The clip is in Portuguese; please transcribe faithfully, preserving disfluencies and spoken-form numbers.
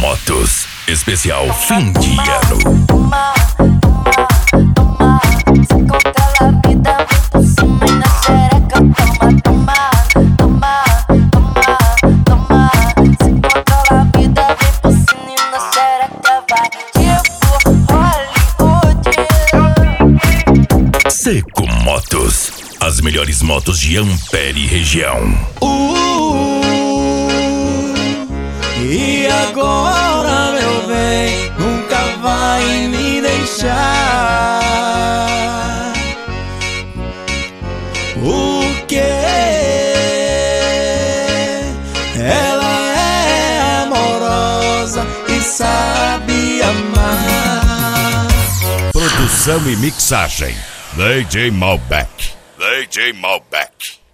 Motos, especial fim de ano. Toma, toma, toma. Se controla a vida, vem por cima e na xereca. Toma, toma, toma, toma, toma. Se controla a vida, vem por cima e na xereca. Vai tipo Hollywood. Seco Motos, as melhores motos de Ampere e região. Uh, e agora, meu bem, nunca vai me deixar. O que? Ela é amorosa e sabe amar. Produção e mixagem, D J Malbec. D J Malbec.